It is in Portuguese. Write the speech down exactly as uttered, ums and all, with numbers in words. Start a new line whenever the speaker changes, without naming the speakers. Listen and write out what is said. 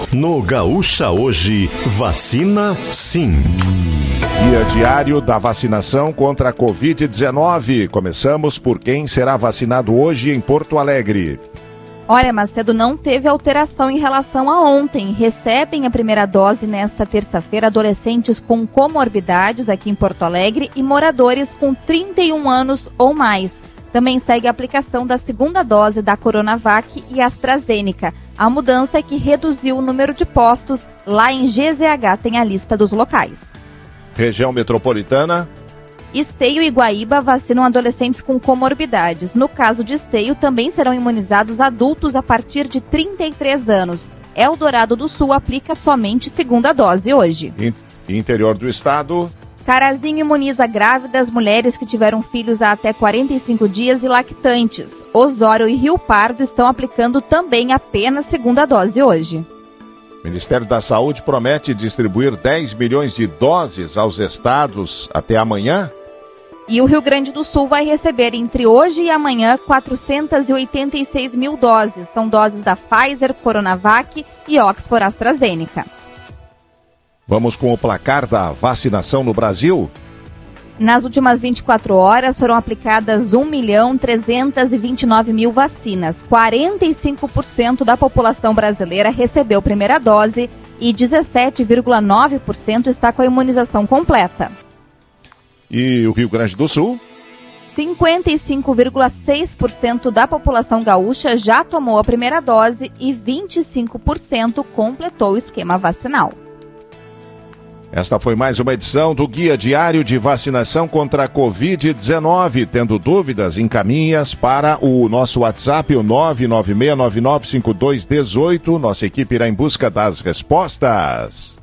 No Gaúcha Hoje, vacina sim.
Dia diário da vacinação contra a covid dezenove. Começamos por quem será vacinado hoje em Porto Alegre.
Olha, Macedo, não teve alteração em relação a ontem. Recebem a primeira dose nesta terça-feira adolescentes com comorbidades aqui em Porto Alegre e moradores com trinta e um anos ou mais. Também segue a aplicação da segunda dose da Coronavac e AstraZeneca. A mudança é que reduziu o número de postos. Lá em G Z H tem a lista dos locais.
Região metropolitana.
Esteio e Guaíba vacinam adolescentes com comorbidades. No caso de Esteio, também serão imunizados adultos a partir de trinta e três anos. Eldorado do Sul aplica somente segunda dose hoje.
Interior do estado.
Carazinho imuniza grávidas, mulheres que tiveram filhos há até quarenta e cinco dias e lactantes. Osório e Rio Pardo estão aplicando também apenas segunda dose hoje.
Ministério da Saúde promete distribuir dez milhões de doses aos estados até amanhã.
E o Rio Grande do Sul vai receber entre hoje e amanhã quatrocentas e oitenta e seis mil doses. São doses da Pfizer, Coronavac e Oxford AstraZeneca.
Vamos com o placar da vacinação no Brasil.
Nas últimas vinte e quatro horas foram aplicadas um milhão trezentos e vinte e nove mil vacinas. quarenta e cinco por cento da população brasileira recebeu primeira dose e dezessete vírgula nove por cento está com a imunização completa.
E o Rio Grande do Sul?
cinquenta e cinco vírgula seis por cento da população gaúcha já tomou a primeira dose e vinte e cinco por cento completou o esquema vacinal.
Esta foi mais uma edição do Guia Diário de Vacinação contra a covid dezenove. Tendo dúvidas, encaminhe-as para o nosso WhatsApp, o nove nove seis nove nove cinco dois um oito. Nossa equipe irá em busca das respostas.